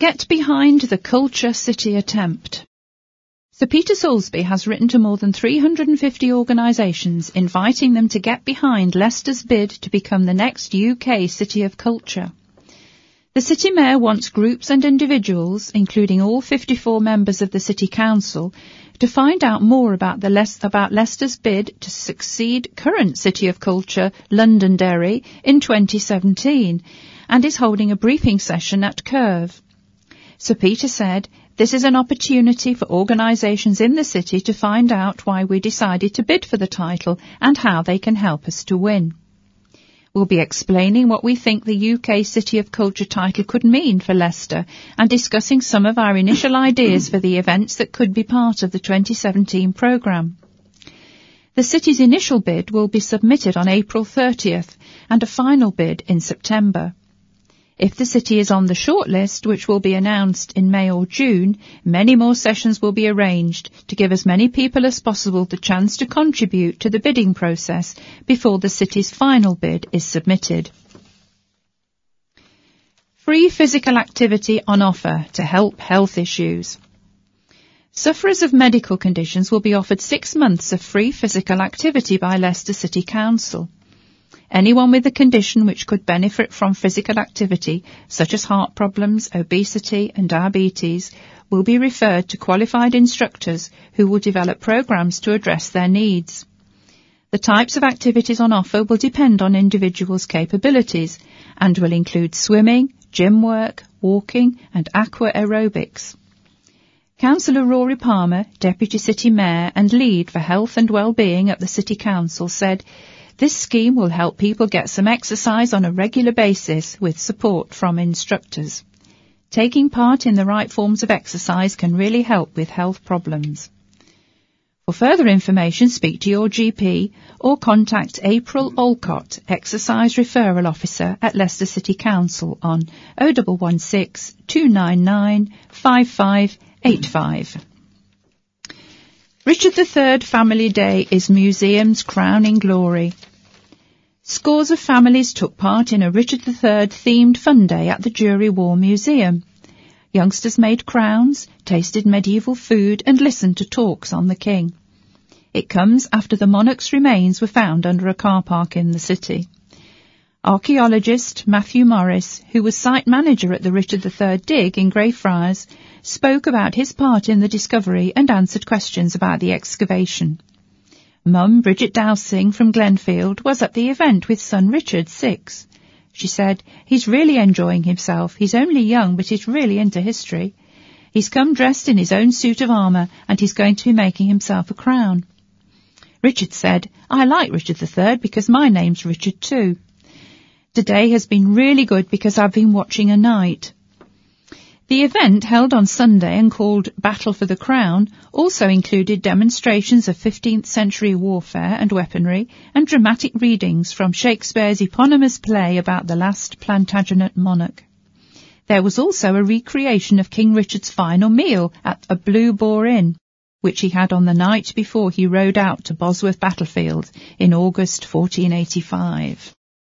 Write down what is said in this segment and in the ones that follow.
Get behind the Culture City attempt. Sir Peter Soulsby has written to more than 350 organisations inviting them to get behind Leicester's bid to become the next UK City of Culture. The City Mayor wants groups and individuals, including all 54 members of the City Council, to find out more about Leicester's bid to succeed current City of Culture, Londonderry, in 2017, and is holding a briefing session at Curve. Sir Peter said, "This is an opportunity for organisations in the city to find out why we decided to bid for the title and how they can help us to win. We'll be explaining what we think the UK City of Culture title could mean for Leicester and discussing some of our initial ideas for the events that could be part of the 2017 programme. The city's initial bid will be submitted on April 30th and a final bid in September. If the city is on the shortlist, which will be announced in May or June, many more sessions will be arranged to give as many people as possible the chance to contribute to the bidding process before the city's final bid is submitted." Free physical activity on offer to help health issues. Sufferers of medical conditions will be offered 6 months of free physical activity by Leicester City Council. Anyone with a condition which could benefit from physical activity, such as heart problems, obesity and diabetes, will be referred to qualified instructors who will develop programmes to address their needs. The types of activities on offer will depend on individuals' capabilities and will include swimming, gym work, walking and aqua aerobics. Councillor Rory Palmer, Deputy City Mayor and lead for health and well-being at the City Council, said, "This scheme will help people get some exercise on a regular basis with support from instructors. Taking part in the right forms of exercise can really help with health problems." For further information, speak to your GP or contact April Olcott, Exercise Referral Officer at Leicester City Council on 0116 299 5585. Richard III Family Day is museum's crowning glory. Scores of families took part in a Richard III themed fun day at the Jury War Museum. Youngsters made crowns, tasted medieval food and listened to talks on the King. It comes after the monarch's remains were found under a car park in the city. Archaeologist Matthew Morris, who was site manager at the Richard III dig in Greyfriars, spoke about his part in the discovery and answered questions about the excavation. Mum, Bridget Dowsing from Glenfield, was at the event with son Richard, 6. She said, "He's really enjoying himself. He's only young, but he's really into history. He's come dressed in his own suit of armour, and he's going to be making himself a crown." Richard said, "I like Richard III because my name's Richard too. Today has been really good because I've been watching a night." The event, held on Sunday and called Battle for the Crown, also included demonstrations of 15th century warfare and weaponry and dramatic readings from Shakespeare's eponymous play about the last Plantagenet monarch. There was also a recreation of King Richard's final meal at a Blue Boar Inn, which he had on the night before he rode out to Bosworth battlefield in August 1485.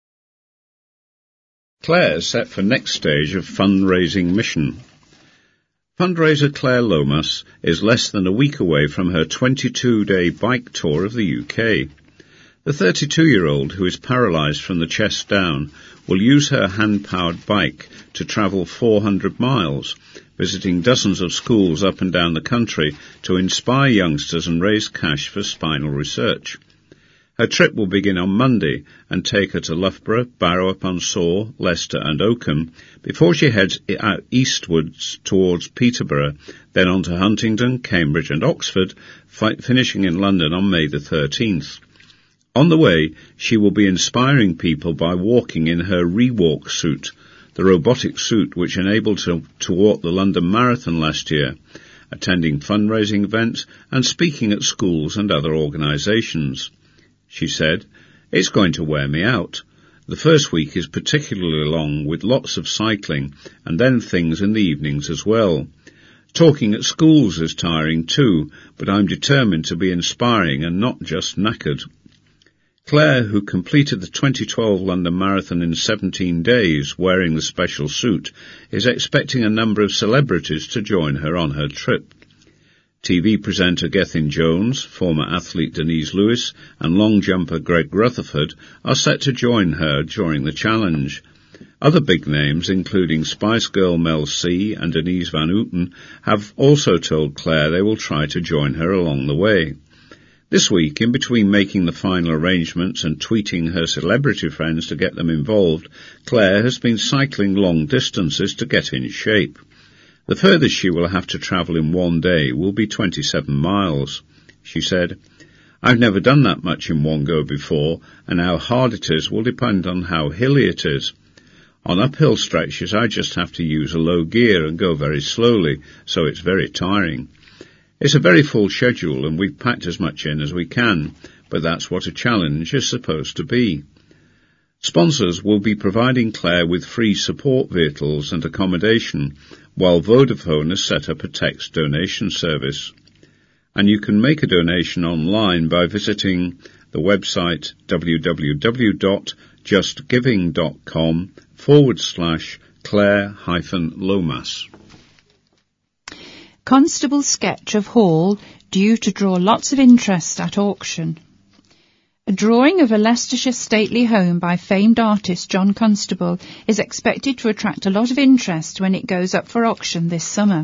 Claire set for next stage of fundraising mission. Fundraiser Claire Lomas is less than a week away from her 22-day bike tour of the UK. The 32-year-old, who is paralysed from the chest down, will use her hand-powered bike to travel 400 miles, visiting dozens of schools up and down the country to inspire youngsters and raise cash for spinal research. Her trip will begin on Monday and take her to Loughborough, Barrow-upon-Soar, Leicester and Oakham before she heads out eastwards towards Peterborough, then on to Huntingdon, Cambridge and Oxford, finishing in London on May the 13th. On the way, she will be inspiring people by walking in her Rewalk suit, the robotic suit which enabled her to walk the London Marathon last year, attending fundraising events and speaking at schools and other organisations. She said, "It's going to wear me out. The first week is particularly long with lots of cycling and then things in the evenings as well. Talking at schools is tiring too, but I'm determined to be inspiring and not just knackered." Claire, who completed the 2012 London Marathon in 17 days wearing the special suit, is expecting a number of celebrities to join her on her trip. TV presenter Gethin Jones, former athlete Denise Lewis, and long jumper Greg Rutherford are set to join her during the challenge. Other big names, including Spice Girl Mel C and Denise Van Outen, have also told Claire they will try to join her along the way. This week, in between making the final arrangements and tweeting her celebrity friends to get them involved, Claire has been cycling long distances to get in shape. The furthest she will have to travel in one day will be 27 miles. She said, "I've never done that much in one go before, and how hard it is will depend on how hilly it is. On uphill stretches, I just have to use a low gear and go very slowly, so it's very tiring. It's a very full schedule and we've packed as much in as we can, but that's what a challenge is supposed to be." Sponsors will be providing Claire with free support vehicles and accommodation, while Vodafone has set up a text donation service. And you can make a donation online by visiting the website www.justgiving.com/Claire-Lomas. Constable's sketch of Hall due to draw lots of interest at auction. A drawing of a Leicestershire stately home by famed artist John Constable is expected to attract a lot of interest when it goes up for auction this summer.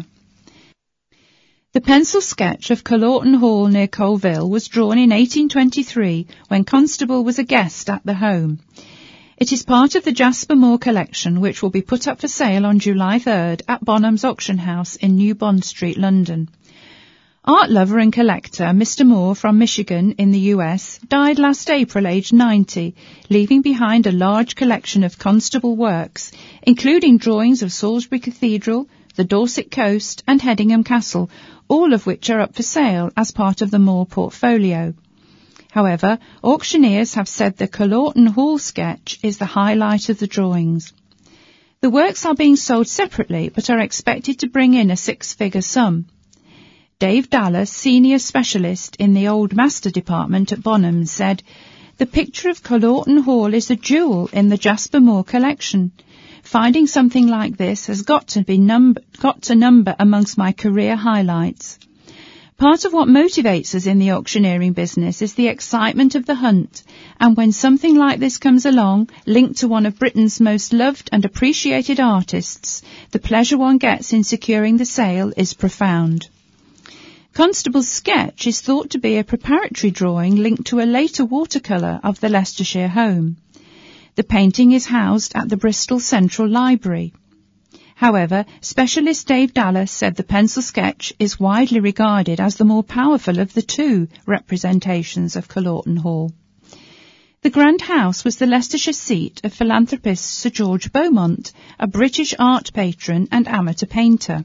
The pencil sketch of Colorton Hall near Colville was drawn in 1823 when Constable was a guest at the home. It is part of the Jasper Moore collection, which will be put up for sale on July 3rd at Bonham's Auction House in New Bond Street, London. Art lover and collector Mr. Moore from Michigan in the US died last April aged 90, leaving behind a large collection of Constable works, including drawings of Salisbury Cathedral, the Dorset Coast and Hedingham Castle, all of which are up for sale as part of the Moore portfolio. However, auctioneers have said the Colorton Hall sketch is the highlight of the drawings. The works are being sold separately but are expected to bring in a six-figure sum. Dave Dallas, senior specialist in the Old Master department at Bonham, said, "The picture of Colorton Hall is a jewel in the Jasper Moore collection. Finding something like this has got to number amongst my career highlights." Part of what motivates us in the auctioneering business is the excitement of the hunt, and when something like this comes along, linked to one of Britain's most loved and appreciated artists, the pleasure one gets in securing the sale is profound. Constable's sketch is thought to be a preparatory drawing linked to a later watercolour of the Leicestershire home. The painting is housed at the Bristol Central Library. However, specialist Dave Dallas said the pencil sketch is widely regarded as the more powerful of the two representations of Colorton Hall. The Grand House was the Leicestershire seat of philanthropist Sir George Beaumont, a British art patron and amateur painter.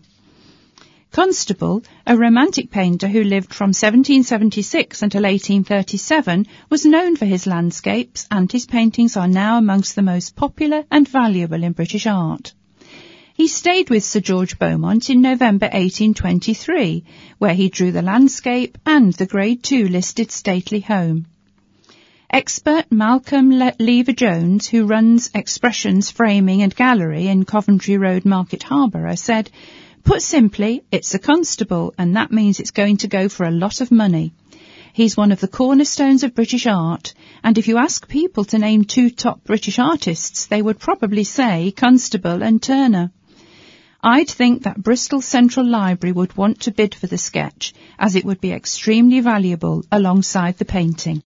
Constable, a romantic painter who lived from 1776 until 1837, was known for his landscapes, and his paintings are now amongst the most popular and valuable in British art. He stayed with Sir George Beaumont in November 1823, where he drew the landscape and the Grade II listed stately home. Expert Malcolm Lever-Jones, who runs Expressions Framing and Gallery in Coventry Road, Market Harborough, said, "Put simply, it's a Constable, and that means it's going to go for a lot of money. He's one of the cornerstones of British art, and if you ask people to name two top British artists, they would probably say Constable and Turner. I'd think that Bristol Central Library would want to bid for the sketch, as it would be extremely valuable alongside the painting."